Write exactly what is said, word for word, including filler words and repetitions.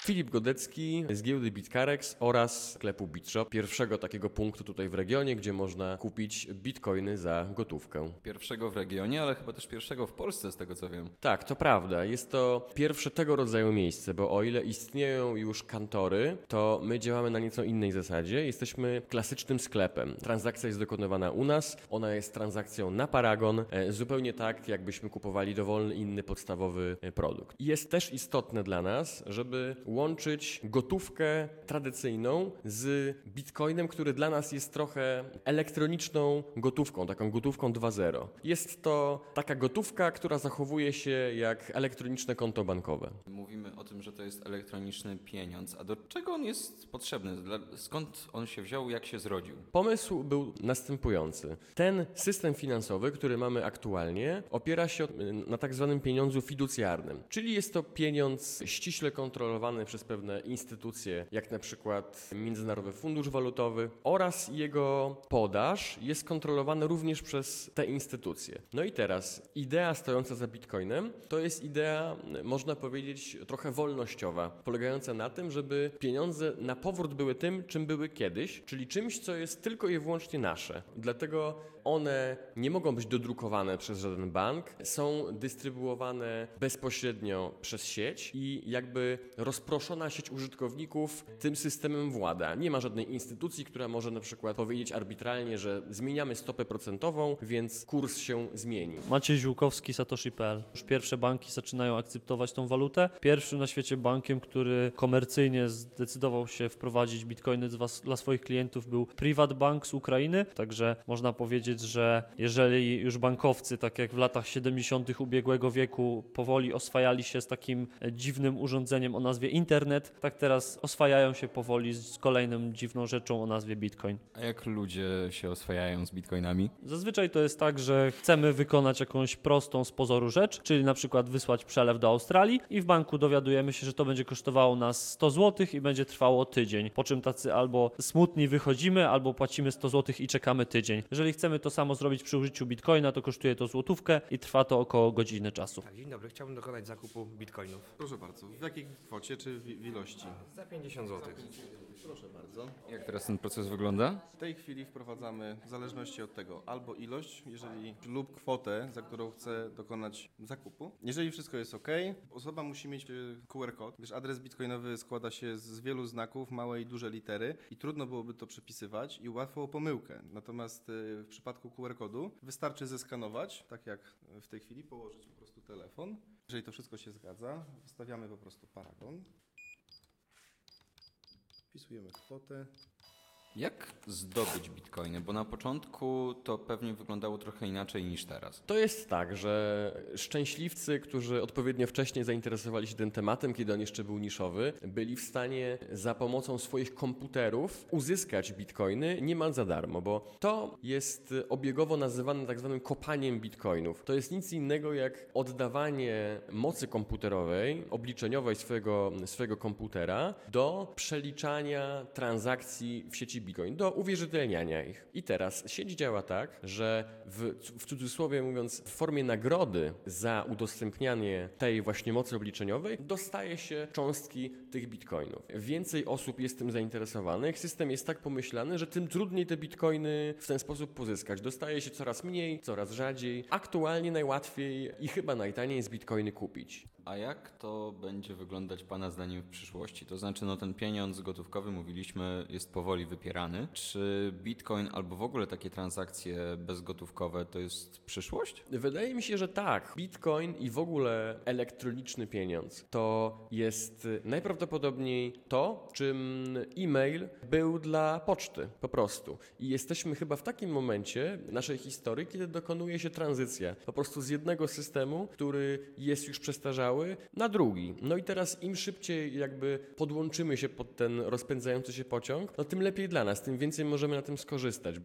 Filip Godecki z giełdy BitCarex oraz sklepu BitShop, pierwszego takiego punktu tutaj w regionie, gdzie można kupić bitcoiny za gotówkę. Pierwszego w regionie, ale chyba też pierwszego w Polsce, z tego co wiem. Tak, to prawda. Jest to pierwsze tego rodzaju miejsce, bo o ile istnieją już kantory, to my działamy na nieco innej zasadzie. Jesteśmy klasycznym sklepem. Transakcja jest dokonywana u nas, ona jest transakcją na paragon, e, zupełnie tak, jakbyśmy kupowali dowolny inny podstawowy e, produkt. I jest też istotne dla nas, żeby łączyć gotówkę tradycyjną z bitcoinem, który dla nas jest trochę elektroniczną gotówką, taką gotówką dwa zero. Jest to taka gotówka, która zachowuje się jak elektroniczne konto bankowe. Mówimy o tym, że to jest elektroniczny pieniądz, a do czego on jest potrzebny? Dla- Skąd on się wziął, jak się zrodził? Pomysł był następujący. Ten system finansowy, który mamy aktualnie, opiera się na tak zwanym pieniądzu fiducjarnym, czyli jest to pieniądz ściśle kontrolowany przez pewne instytucje, jak na przykład Międzynarodowy Fundusz Walutowy, oraz jego podaż jest kontrolowana również przez te instytucje. No i teraz idea stojąca za bitcoinem to jest idea, można powiedzieć, trochę wolnościowa, polegająca na tym, żeby pieniądze na powrót były tym, czym były kiedyś, czyli czymś, co jest tylko i wyłącznie nasze. Dlatego one nie mogą być dodrukowane przez żaden bank, są dystrybuowane bezpośrednio przez sieć i jakby rozproszona sieć użytkowników tym systemem włada. Nie ma żadnej instytucji, która może na przykład powiedzieć arbitralnie, że zmieniamy stopę procentową, więc kurs się zmieni. Maciej Ziółkowski, Satoshi kropka p l. Już pierwsze banki zaczynają akceptować tą walutę. Pierwszym na świecie bankiem, który komercyjnie zdecydował się wprowadzić bitcoiny dla swoich klientów, był PrivatBank z Ukrainy. Także można powiedzieć, że jeżeli już bankowcy, tak jak w latach siedemdziesiątych ubiegłego wieku, powoli oswajali się z takim dziwnym urządzeniem o nazwie internet, tak teraz oswajają się powoli z kolejną dziwną rzeczą o nazwie bitcoin. A jak ludzie się oswajają z bitcoinami? Zazwyczaj to jest tak, że chcemy wykonać jakąś prostą z pozoru rzecz, czyli na przykład wysłać przelew do Australii i w banku dowiadujemy się, że to będzie kosztowało nas sto złotych i będzie trwało tydzień, po czym tacy albo smutni wychodzimy, albo płacimy sto złotych i czekamy tydzień. Jeżeli chcemy to samo zrobić przy użyciu bitcoina, to kosztuje to złotówkę i trwa to około godziny czasu. Tak, dzień dobry, chciałbym dokonać zakupu bitcoinów. Proszę bardzo. W jakiej kwocie czy w w ilości? Za pięćdziesiąt złotych. Proszę bardzo. Jak teraz ten proces wygląda? W tej chwili wprowadzamy w zależności od tego albo ilość, jeżeli lub kwotę, za którą chce dokonać zakupu. Jeżeli wszystko jest OK, osoba musi mieć y, Q R kod, gdyż adres bitcoinowy składa się z wielu znaków, małe i duże litery i trudno byłoby to przepisywać i łatwo o pomyłkę. Natomiast y, w przypadku Q R kodu wystarczy zeskanować, tak jak w tej chwili, położyć po prostu telefon. Jeżeli to wszystko się zgadza, wstawiamy po prostu paragon. Wpisujemy kwotę. Jak zdobyć bitcoiny? Bo na początku to pewnie wyglądało trochę inaczej niż teraz. To jest tak, że szczęśliwcy, którzy odpowiednio wcześnie zainteresowali się tym tematem, kiedy on jeszcze był niszowy, byli w stanie za pomocą swoich komputerów uzyskać bitcoiny niemal za darmo, bo to jest obiegowo nazywane tak zwanym kopaniem bitcoinów. To jest nic innego jak oddawanie mocy komputerowej, obliczeniowej swojego, swojego komputera do przeliczania transakcji w sieci Bitcoin, do uwierzytelniania ich. I teraz sieć działa tak, że w, w cudzysłowie mówiąc, w formie nagrody za udostępnianie tej właśnie mocy obliczeniowej dostaje się cząstki tych bitcoinów. Więcej osób jest tym zainteresowanych. System jest tak pomyślany, że tym trudniej te bitcoiny w ten sposób pozyskać. Dostaje się coraz mniej, coraz rzadziej. Aktualnie najłatwiej i chyba najtaniej jest bitcoiny kupić. A jak to będzie wyglądać Pana zdaniem w przyszłości? To znaczy, no ten pieniądz gotówkowy, mówiliśmy, jest powoli wypierany. Czy bitcoin albo w ogóle takie transakcje bezgotówkowe to jest przyszłość? Wydaje mi się, że tak. Bitcoin i w ogóle elektroniczny pieniądz to jest najprawdopodobniej to, czym e-mail był dla poczty po prostu. I jesteśmy chyba w takim momencie naszej historii, kiedy dokonuje się tranzycja po prostu z jednego systemu, który jest już przestarzały, na drugi. No i teraz im szybciej jakby podłączymy się pod ten rozpędzający się pociąg, no tym lepiej dla nas, tym więcej możemy na tym skorzystać.